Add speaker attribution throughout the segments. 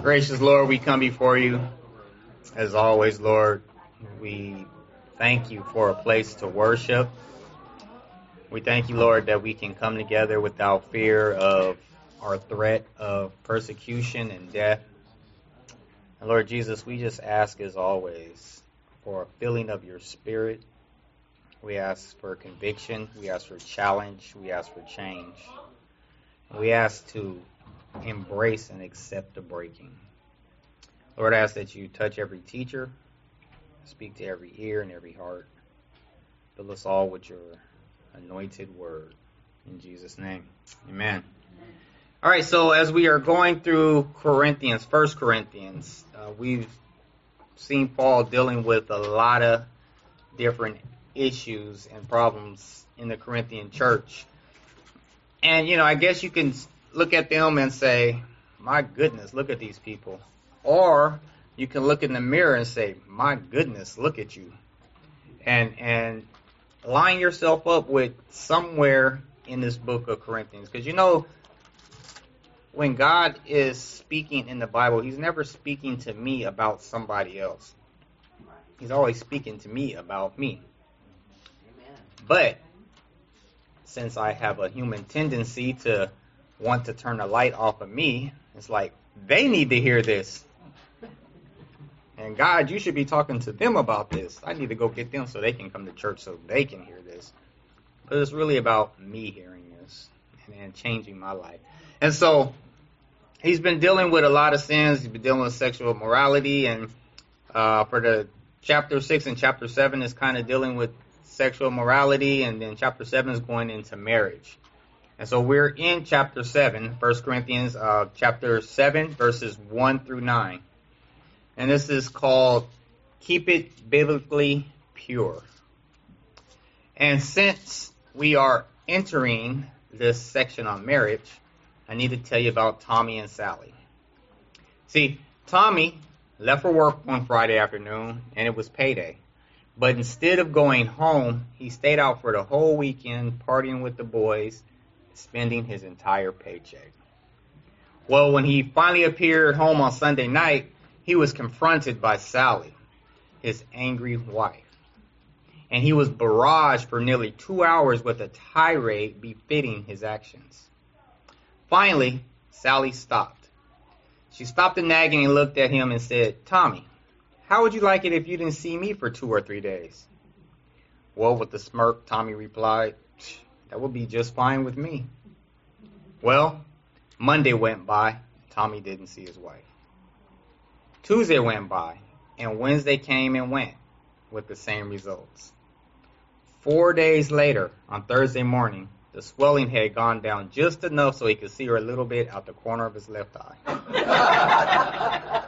Speaker 1: Gracious Lord, we come before you. As always, Lord, we thank you for a place to worship. We thank you, Lord, that we can come together without fear of our threat of persecution and death. And Lord Jesus, we just ask, as always, for a filling of your Spirit. We ask for conviction. We ask for challenge. We ask for change. We ask to embrace and accept the breaking. Lord, I ask that you touch every teacher, speak to every ear and every heart. Fill us all with your anointed word. In Jesus' name, amen. All right, so as we are going through Corinthians, 1 Corinthians, we've seen Paul dealing with a lot of different issues and problems in the Corinthian church. And, I guess you can look at them and say, my goodness, look at these people. Or you can look in the mirror and say, my goodness, look at you. And line yourself up with somewhere in this book of Corinthians. Because when God is speaking in the Bible, he's never speaking to me about somebody else. He's always speaking to me about me. Amen. But since I have a human tendency to want to turn the light off of me, it's like, they need to hear this. And God, you should be talking to them about this. I need to go get them so they can come to church so they can hear this. But it's really about me hearing this and changing my life. And so he's been dealing with a lot of sins. He's been dealing with sexual morality. And for the chapter 6 and chapter 7 is kind of dealing with sexual morality. And then chapter 7 is going into marriage. And so we're in chapter 7, 1 Corinthians chapter 7, verses 1 through 9. And this is called Keep It Biblically Pure. And since we are entering this section on marriage, I need to tell you about Tommy and Sally. See, Tommy left for work one Friday afternoon, and it was payday. But instead of going home, he stayed out for the whole weekend, partying with the boys, spending his entire paycheck. Well, when he finally appeared home on Sunday night, he was confronted by Sally, his angry wife. And he was barraged for nearly 2 hours with a tirade befitting his actions. Finally, Sally stopped. She stopped the nagging and looked at him and said, Tommy, how would you like it if you didn't see me for 2 or 3 days? Well, with a smirk, Tommy replied, that would be just fine with me. Well, Monday went by. Tommy didn't see his wife. Tuesday went by, and Wednesday came and went with the same results. 4 days later, on Thursday morning, the swelling had gone down just enough so he could see her a little bit out the corner of his left eye.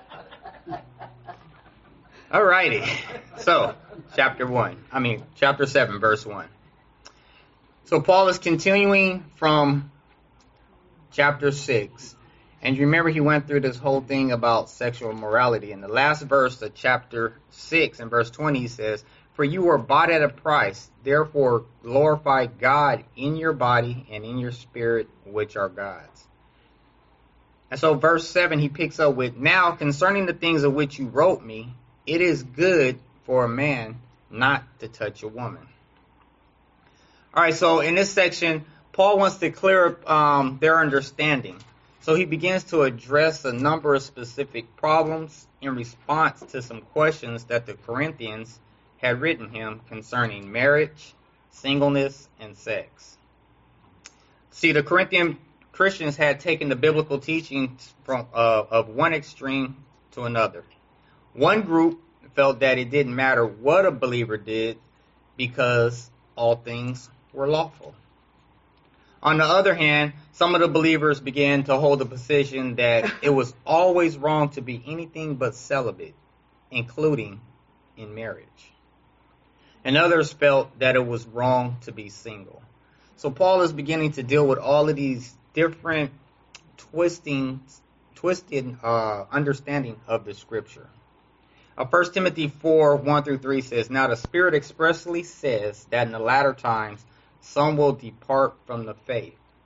Speaker 1: Alrighty. So, chapter 7, verse 1. So Paul is continuing from chapter 6. And you remember he went through this whole thing about sexual morality. In the last verse of chapter 6 and verse 20 he says, for you were bought at a price, therefore glorify God in your body and in your spirit, which are God's. And so verse 7 he picks up with, now concerning the things of which you wrote me, it is good for a man not to touch a woman. All right, so in this section, Paul wants to clear up their understanding. So he begins to address a number of specific problems in response to some questions that the Corinthians had written him concerning marriage, singleness, and sex. See, the Corinthian Christians had taken the biblical teachings of one extreme to another. One group felt that it didn't matter what a believer did because all things were lawful. On the other hand, some of the believers began to hold the position that it was always wrong to be anything but celibate, including in marriage. And others felt that it was wrong to be single. So Paul is beginning to deal with all of these different twisted understanding of the scripture. 1 Timothy 4, 1 through 3 says, now the Spirit expressly says that in the latter times some will depart from the faith,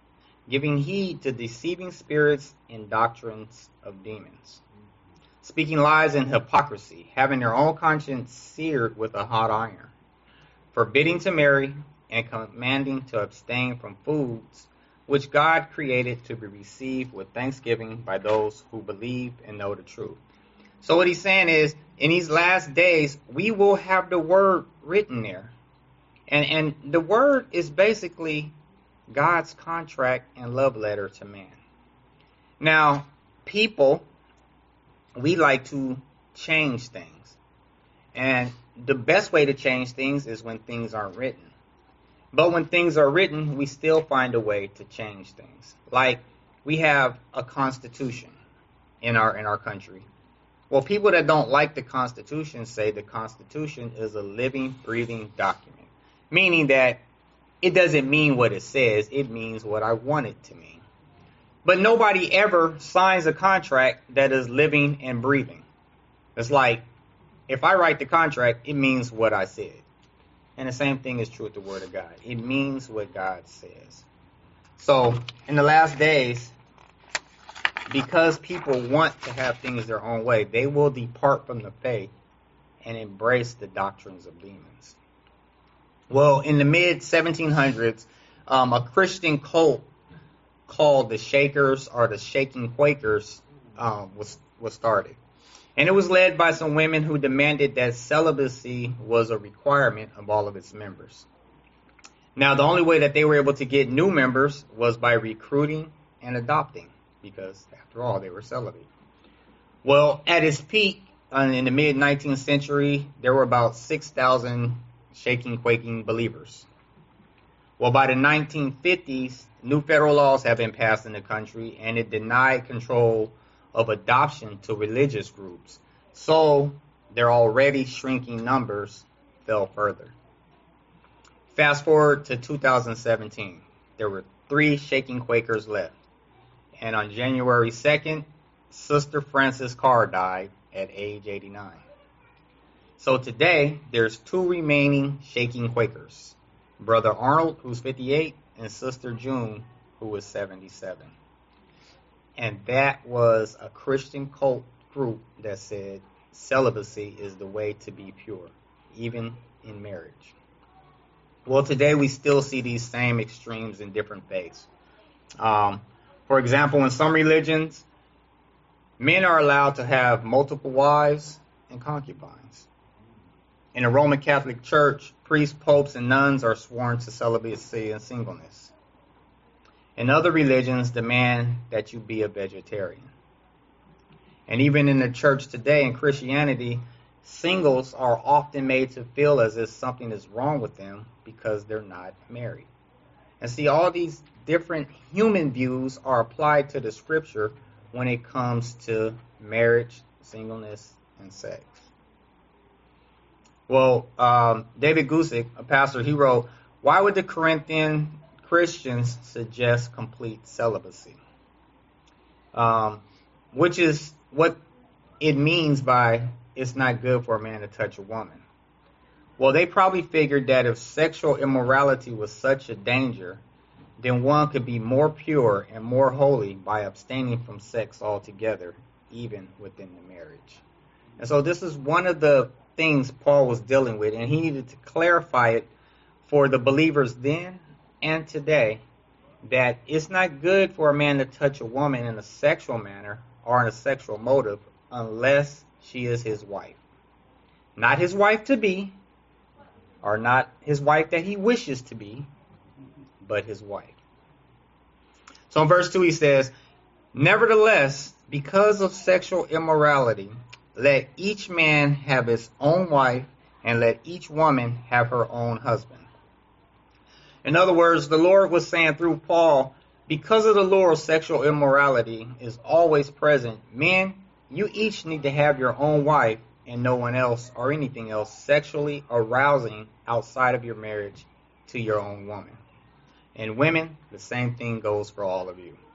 Speaker 1: giving heed to deceiving spirits and doctrines of demons, speaking lies and hypocrisy, having their own conscience seared with a hot iron, forbidding to marry, and commanding to abstain from foods which God created to be received with thanksgiving by those who believe and know the truth. So what he's saying is, in these last days, we will have the word written there. And the word is basically God's contract and love letter to man. Now, people, we like to change things. And the best way to change things is when things aren't written. But when things are written, we still find a way to change things. Like, we have a constitution in our country. Well, people that don't like the Constitution say the Constitution is a living, breathing document, meaning that it doesn't mean what it says, it means what I want it to mean. But nobody ever signs a contract that is living and breathing. It's like, if I write the contract, it means what I said. And the same thing is true with the Word of God. It means what God says. So, in the last days, because people want to have things their own way, they will depart from the faith and embrace the doctrines of demons. Well, in the mid-1700s, a Christian cult called the Shakers or the Shaking Quakers was started. And it was led by some women who demanded that celibacy was a requirement of all of its members. Now, the only way that they were able to get new members was by recruiting and adopting, because, after all, they were celibate. Well, at its peak, in the mid-19th century, there were about 6,000 shaking, quaking believers. Well, by the 1950s, new federal laws have been passed in the country, and it denied control of adoption to religious groups. So, their already shrinking numbers fell further. Fast forward to 2017. There were 3 shaking Quakers left. And on January 2nd, Sister Frances Carr died at age 89. So today, there's 2 remaining shaking Quakers. Brother Arnold, who's 58, and Sister June, who was 77. And that was a Christian cult group that said celibacy is the way to be pure, even in marriage. Well, today we still see these same extremes in different faiths. For example, in some religions, men are allowed to have multiple wives and concubines. In the Roman Catholic Church, priests, popes, and nuns are sworn to celibacy and singleness. In other religions, demand that you be a vegetarian. And even in the church today, in Christianity, singles are often made to feel as if something is wrong with them because they're not married. And see, all these different human views are applied to the scripture when it comes to marriage, singleness, and sex. Well, David Gusick, a pastor, he wrote, "Why would the Corinthian Christians suggest complete celibacy?" Which is what it means by it's not good for a man to touch a woman. Well, they probably figured that if sexual immorality was such a danger, then one could be more pure and more holy by abstaining from sex altogether, even within the marriage. And so this is one of the things Paul was dealing with, and he needed to clarify it for the believers then and today, that it's not good for a man to touch a woman in a sexual manner or in a sexual motive unless she is his wife. Not his wife to be, or not his wife that he wishes to be, but his wife. So in verse 2 he says, "Nevertheless, because of sexual immorality, let each man have his own wife, and let each woman have her own husband." In other words, the Lord was saying through Paul, because of the lure of sexual immorality is always present, men, you each need to have your own wife and no one else or anything else sexually arousing outside of your marriage to your own woman. And women, the same thing goes for all of you.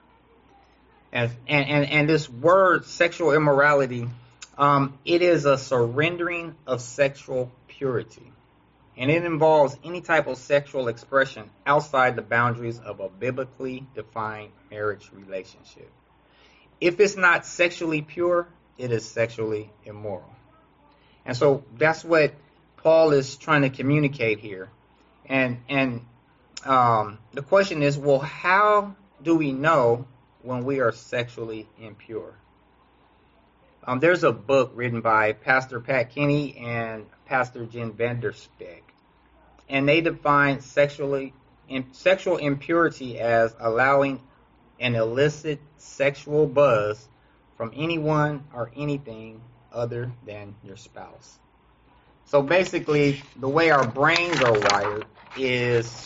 Speaker 1: And this word, sexual immorality, it is a surrendering of sexual purity. and it involves any type of sexual expression outside the boundaries of a biblically defined marriage relationship. If it's not sexually pure, it is sexually immoral. And so that's what Paul is trying to communicate here. And the question is, well, how do we know when we are sexually impure? There's a book written by Pastor Pat Kenny and Pastor Jen Vanderspek, and they define sexual impurity as allowing an illicit sexual buzz from anyone or anything other than your spouse. So basically, the way our brains are wired is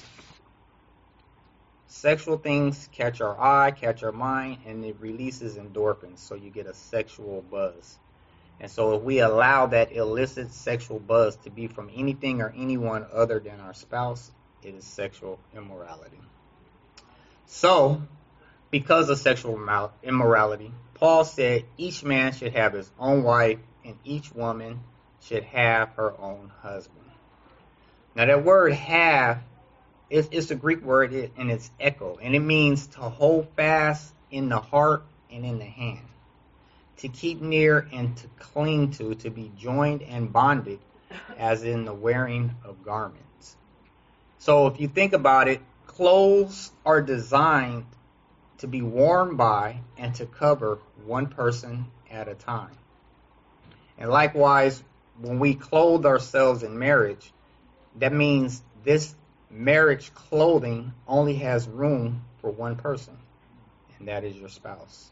Speaker 1: sexual things catch our eye, catch our mind, and it releases endorphins, so you get a sexual buzz. And so if we allow that illicit sexual buzz to be from anything or anyone other than our spouse, it is sexual immorality. So, because of sexual immorality, Paul said each man should have his own wife and each woman should have her own husband. Now that word have, it's a Greek word and it's echo, and it means to hold fast in the heart and in the hand, to keep near and to cling to be joined and bonded, as in the wearing of garments. So if you think about it, clothes are designed to be worn by and to cover one person at a time. And likewise, when we clothe ourselves in marriage, that means this marriage clothing only has room for one person, and that is your spouse.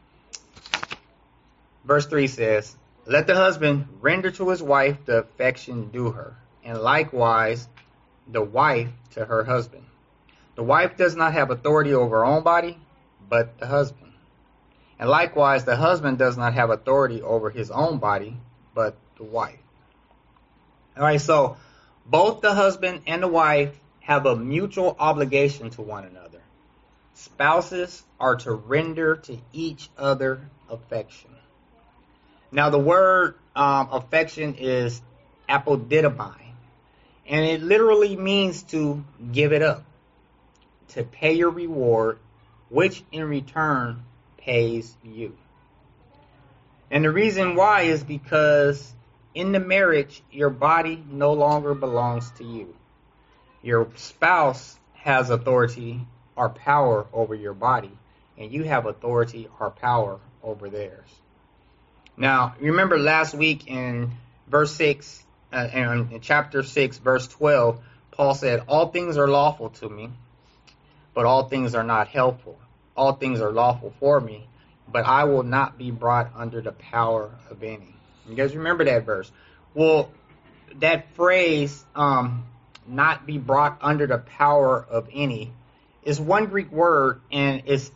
Speaker 1: Verse 3 says, "Let the husband render to his wife the affection due her, and likewise the wife to her husband. The wife does not have authority over her own body, but the husband. And likewise the husband does not have authority over his own body, but the wife." All right, so both the husband and the wife have a mutual obligation to one another. Spouses are to render to each other affection. Now, the word affection is apodidomai, and it literally means to give it up, to pay your reward, which in return pays you. And the reason why is because in the marriage, your body no longer belongs to you. Your spouse has authority or power over your body, and you have authority or power over theirs. Now, remember last week in verse 6, and in chapter 6, verse 12, Paul said, "All things are lawful to me, but all things are not helpful. All things are lawful for me, but I will not be brought under the power of any." You guys remember that verse? Well, that phrase, not be brought under the power of any, is one Greek word, and it's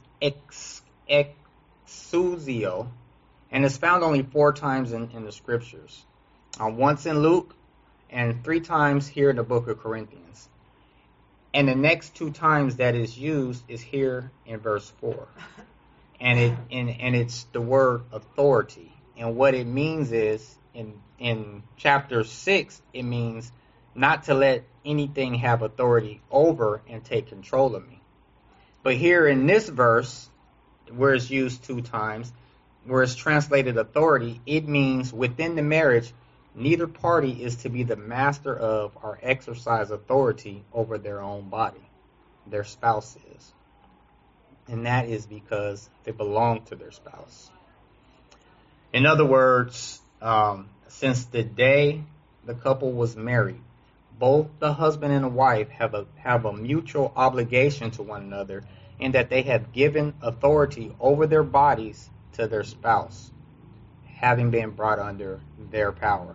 Speaker 1: exousio, and it's found only 4 times in the scriptures. Once in Luke, and 3 times here in the book of Corinthians. And the next 2 times that is used is here in verse 4. And it's the word authority. And what it means is, in chapter 6, it means not to let anything have authority over and take control of me. But here in this verse, where it's used 2 times, where it's translated authority, it means within the marriage, neither party is to be the master of or exercise authority over their own body. Their spouse is. And that is because they belong to their spouse. In other words, since the day the couple was married, both the husband and the wife have a mutual obligation to one another, in that they have given authority over their bodies to their spouse, having been brought under their power.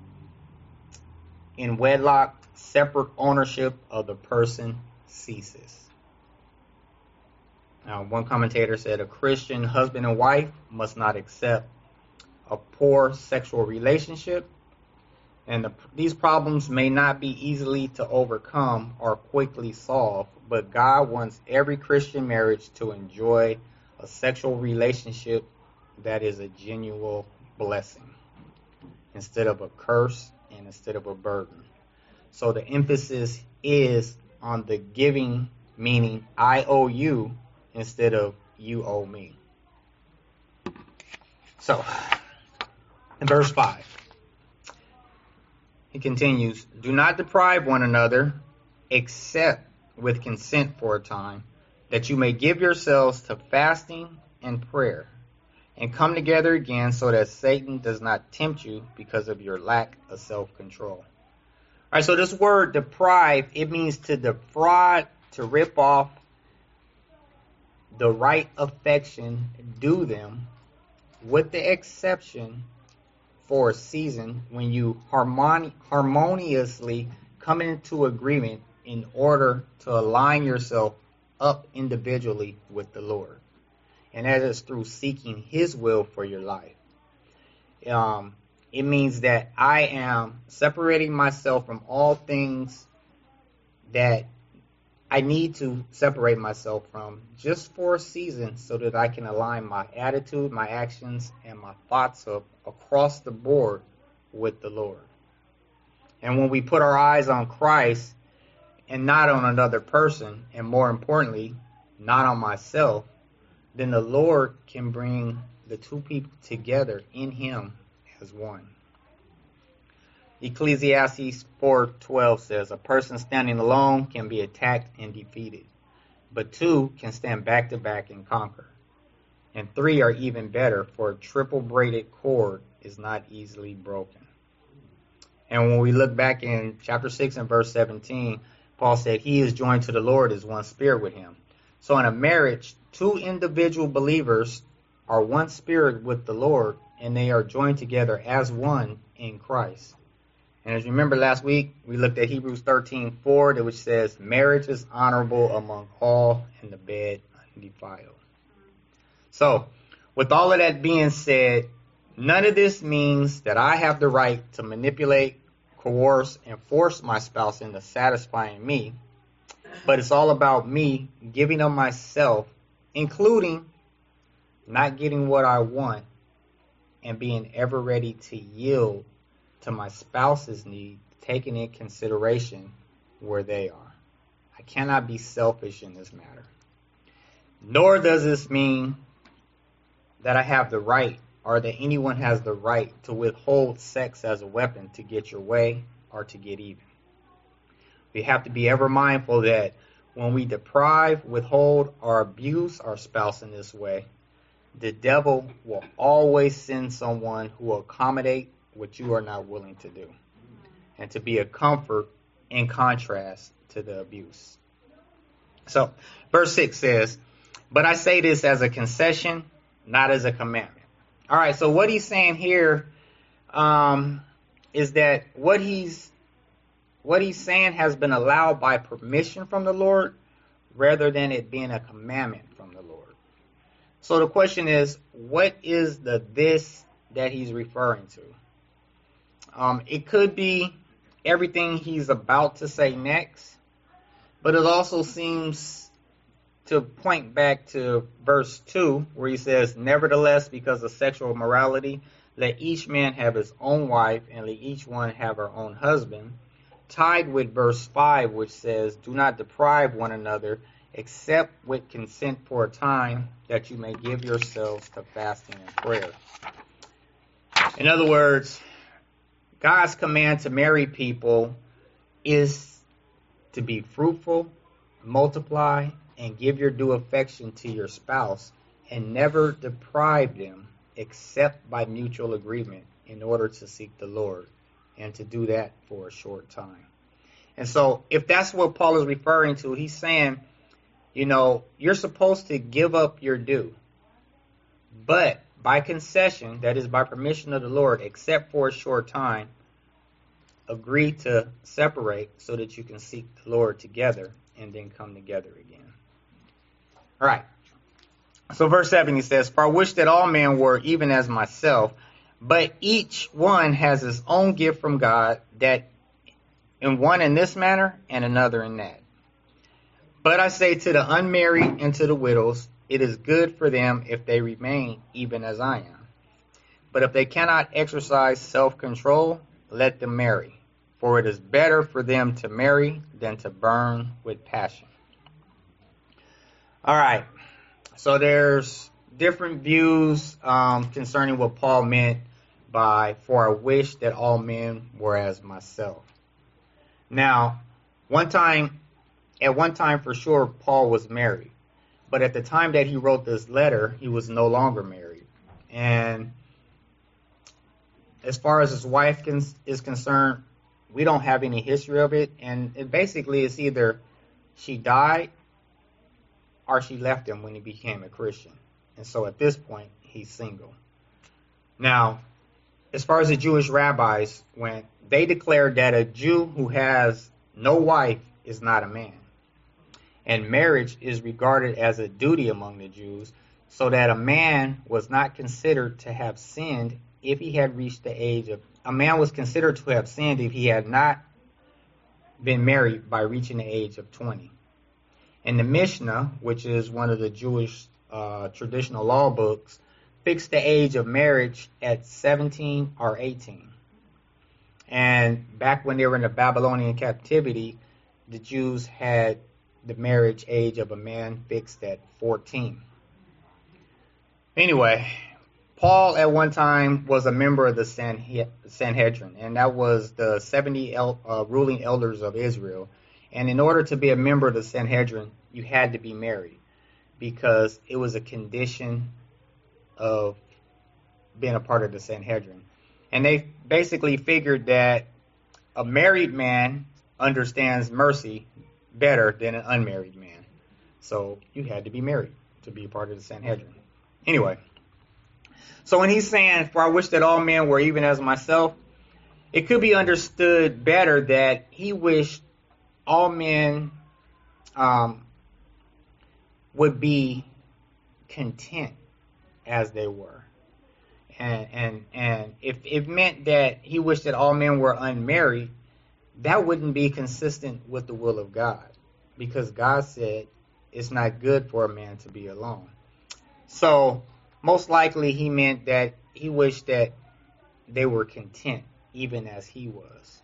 Speaker 1: In wedlock, separate ownership of the person ceases. Now, one commentator said a Christian husband and wife must not accept a poor sexual relationship, and these problems may not be easily to overcome or quickly solved, but God wants every Christian marriage to enjoy a sexual relationship that is a genuine blessing instead of a curse and instead of a burden. So the emphasis is on the giving, meaning I owe you instead of you owe me. So, in verse 5, he continues, do not deprive one another except with consent for a time, that you may give yourselves to fasting and prayer, and come together again so that Satan does not tempt you because of your lack of self-control. All right, so this word deprive, it means to defraud, to rip off the right affection due them, with the exception for a season when you harmoniously come into agreement in order to align yourself up individually with the Lord. And that is through seeking His will for your life. It means that I am separating myself from all things that I need to separate myself from just for a season so that I can align my attitude, my actions, and my thoughts across the board with the Lord. And when we put our eyes on Christ and not on another person, and more importantly, not on myself, then the Lord can bring the two people together in Him as one. Ecclesiastes 4:12 says, a person standing alone can be attacked and defeated, but two can stand back to back and conquer. And three are even better, for a triple braided cord is not easily broken. And when we look back in chapter 6 and verse 17, Paul said, he is joined to the Lord as one spirit with Him. So in a marriage, two individual believers are one spirit with the Lord, and they are joined together as one in Christ. And as you remember last week, we looked at Hebrews 13:4, which says, marriage is honorable among all, and the bed undefiled. So, with all of that being said, none of this means that I have the right to manipulate, coerce, and force my spouse into satisfying me. But it's all about me giving of myself, including not getting what I want and being ever ready to yield to my spouse's need, taking in consideration where they are. I cannot be selfish in this matter. Nor does this mean that I have the right or that anyone has the right to withhold sex as a weapon to get your way or to get even. We have to be ever mindful that when we deprive, withhold, or abuse our spouse in this way, the devil will always send someone who will accommodate what you are not willing to do, and to be a comfort in contrast to the abuse. So, verse 6 says, but I say this as a concession, not as a commandment. All right, so what he's saying here is that what he's saying has been allowed by permission from the Lord rather than it being a commandment from the Lord. So the question is, what is the this that he's referring to? It could be everything he's about to say next, but it also seems to point back to verse 2 where he says, nevertheless, because of sexual immorality, let each man have his own wife and let each one have her own husband, tied with verse 5 which says, do not deprive one another except with consent for a time, that you may give yourselves to fasting and prayer. In other words, God's command to marry people is to be fruitful, multiply, and give your due affection to your spouse, and never deprive them except by mutual agreement in order to seek the Lord, and to do that for a short time. And so if that's what Paul is referring to, he's saying, you're supposed to give up your due, but by concession, that is by permission of the Lord, except for a short time, agree to separate so that you can seek the Lord together and then come together again. All right. So verse 7, he says, for I wish that all men were even as myself, but each one has his own gift from God, that in one in this manner and another in that. But I say to the unmarried and to the widows, it is good for them if they remain even as I am. But if they cannot exercise self-control, let them marry, for it is better for them to marry than to burn with passion. All right, so there's different views concerning what Paul meant by, for I wish that all men were as myself. Now, at one time for sure, Paul was married. But at the time that he wrote this letter, he was no longer married. And as far as his wife is concerned, we don't have any history of it. And it basically is either she died or she left him when he became a Christian. And so at this point, he's single. Now, as far as the Jewish rabbis went, they declared that a Jew who has no wife is not a man. And marriage is regarded as a duty among the Jews, so that a man was not considered to have sinned if he had reached the age of... A man was considered to have sinned if he had not been married by reaching the age of 20. And the Mishnah, which is one of the Jewish traditional law books, fixed the age of marriage at 17 or 18. And back when they were in the Babylonian captivity, the Jews had the marriage age of a man fixed at 14. Anyway, Paul at one time was a member of the Sanhedrin, and that was the 70 ruling elders of Israel. And in order to be a member of the Sanhedrin, you had to be married, because it was a condition of being a part of the Sanhedrin. And they basically figured that a married man understands mercy better than an unmarried man. So you had to be married to be a part of the Sanhedrin. Anyway, so when he's saying, for I wish that all men were even as myself, it could be understood better that he wished all men would be content as they were. And if it meant that he wished that all men were unmarried, that wouldn't be consistent with the will of God, because God said it's not good for a man to be alone. So most likely he meant that he wished that they were content even as he was.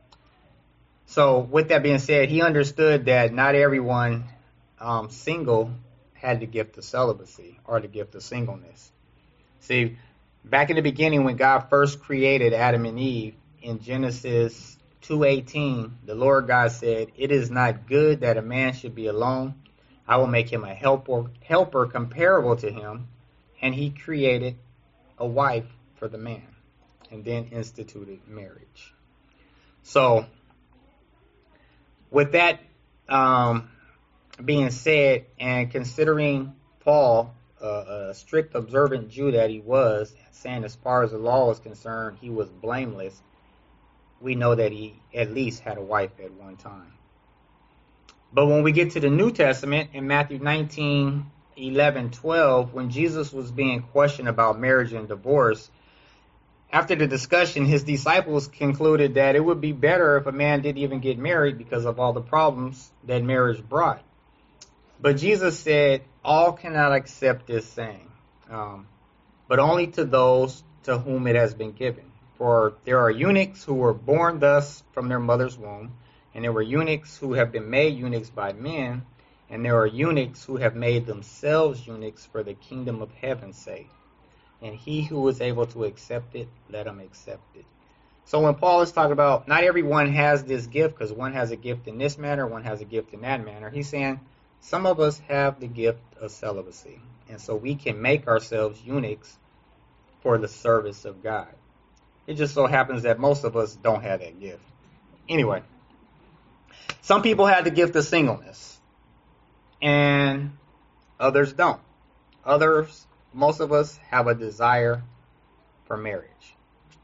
Speaker 1: So with that being said, he understood that not everyone single had the gift of celibacy or the gift of singleness. See, back in the beginning when God first created Adam and Eve in Genesis 2:18, the Lord God said, "It is not good that a man should be alone. I will make him a helper comparable to him." And he created a wife for the man and then instituted marriage. So with that being said, and considering Paul a strict observant Jew that he was, saying as far as the law is concerned, he was blameless, we know that he at least had a wife at one time. But when we get to the New Testament, in Matthew 19:11-12, when Jesus was being questioned about marriage and divorce, after the discussion, his disciples concluded that it would be better if a man didn't even get married because of all the problems that marriage brought. But Jesus said, all cannot accept this saying, but only to those to whom it has been given. For there are eunuchs who were born thus from their mother's womb, and there were eunuchs who have been made eunuchs by men, and there are eunuchs who have made themselves eunuchs for the kingdom of heaven's sake. And he who is able to accept it, let him accept it. So when Paul is talking about not everyone has this gift, because one has a gift in this manner, one has a gift in that manner, he's saying some of us have the gift of celibacy. And so we can make ourselves eunuchs for the service of God. It just so happens that most of us don't have that gift. Anyway, some people have the gift of singleness, and others don't. Most of us have a desire for marriage.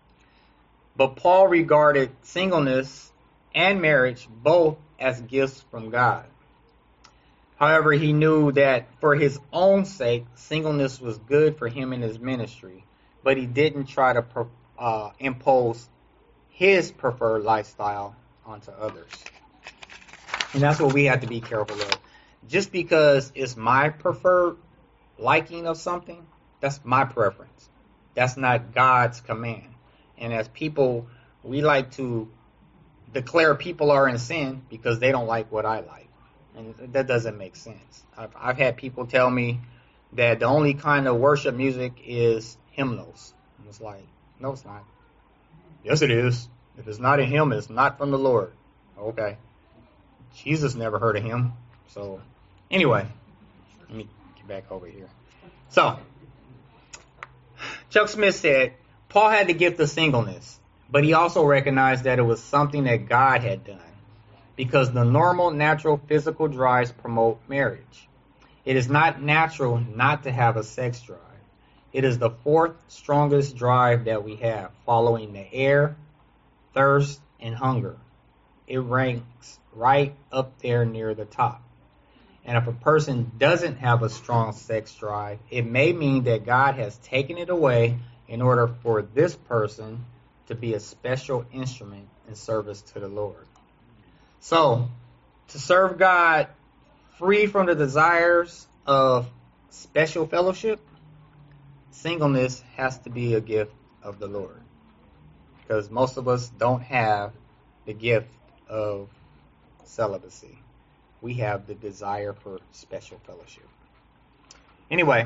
Speaker 1: But Paul regarded singleness and marriage both as gifts from God. However, he knew that for his own sake, singleness was good for him in his ministry, but he didn't try to impose his preferred lifestyle onto others. And that's what we have to be careful of. Just because it's my preferred liking of something, that's my preference. That's not God's command. And as people, we like to declare people are in sin because they don't like what I like. And that doesn't make sense. I've had people tell me that the only kind of worship music is hymnals. And it's like, no, it's not. Yes, it is. If it's not a hymn, it's not from the Lord. Okay. Jesus never heard of him. So, anyway, let me get back over here. So, Chuck Smith said, Paul had the gift of singleness, but he also recognized that it was something that God had done, because the normal, natural, physical drives promote marriage. It is not natural not to have a sex drive. It is the fourth strongest drive that we have, following the air, thirst, and hunger. It ranks right up there near the top. And if a person doesn't have a strong sex drive, it may mean that God has taken it away in order for this person to be a special instrument in service to the Lord. So, to serve God free from the desires of special fellowship, singleness has to be a gift of the Lord. Because most of us don't have the gift of celibacy. We have the desire for special fellowship. Anyway,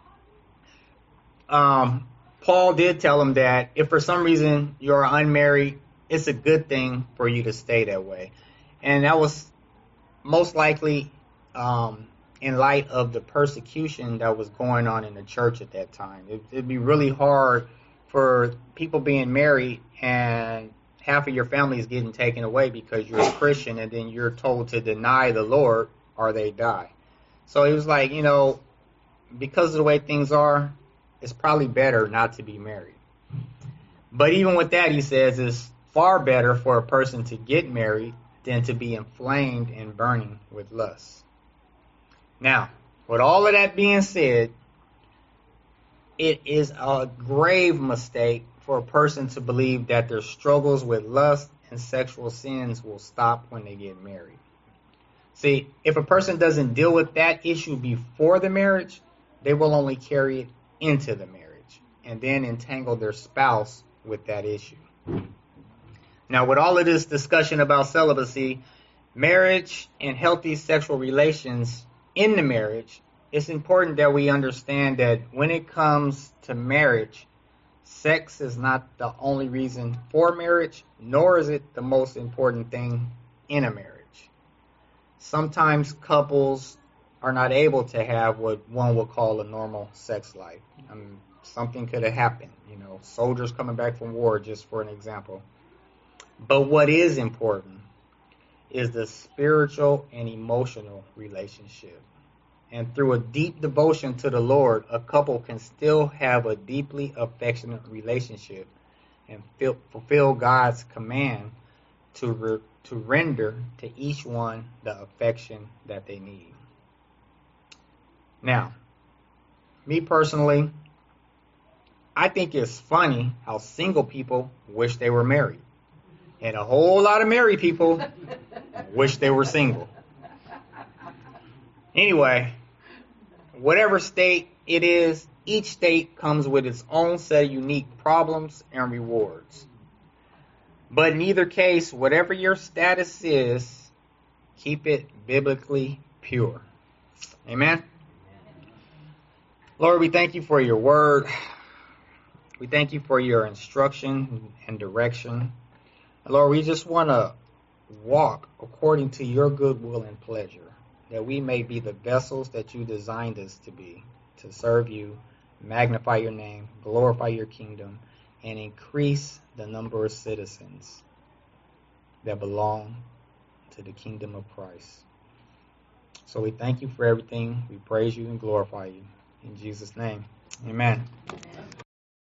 Speaker 1: Paul did tell him that if for some reason you're unmarried, it's a good thing for you to stay that way. And that was most likely in light of the persecution that was going on in the church at that time. It'd be really hard for people being married and half of your family is getting taken away because you're a Christian, and then you're told to deny the Lord or they die. So he was like, because of the way things are, it's probably better not to be married. But even with that, he says, it's far better for a person to get married than to be inflamed and burning with lust. Now, with all of that being said, it is a grave mistake for a person to believe that their struggles with lust and sexual sins will stop when they get married. See, if a person doesn't deal with that issue before the marriage, they will only carry it into the marriage and then entangle their spouse with that issue. Now, with all of this discussion about celibacy, marriage, and healthy sexual relations in the marriage, it's important that we understand that when it comes to marriage, sex is not the only reason for marriage, nor is it the most important thing in a marriage. Sometimes couples are not able to have what one would call a normal sex life. Something could have happened, soldiers coming back from war, just for an example. But what is important is the spiritual and emotional relationship. And through a deep devotion to the Lord, a couple can still have a deeply affectionate relationship and fulfill God's command to render to each one the affection that they need. Now, me personally, I think it's funny how single people wish they were married. And a whole lot of married people wish they were single. Anyway, whatever state it is, each state comes with its own set of unique problems and rewards. But in either case, whatever your status is, keep it biblically pure. Amen? Lord, we thank you for your word. We thank you for your instruction and direction. Lord, we just want to walk according to your good will and pleasure, that we may be the vessels that you designed us to be, to serve you, magnify your name, glorify your kingdom, and increase the number of citizens that belong to the kingdom of Christ. So we thank you for everything. We praise you and glorify you. In Jesus' name, amen.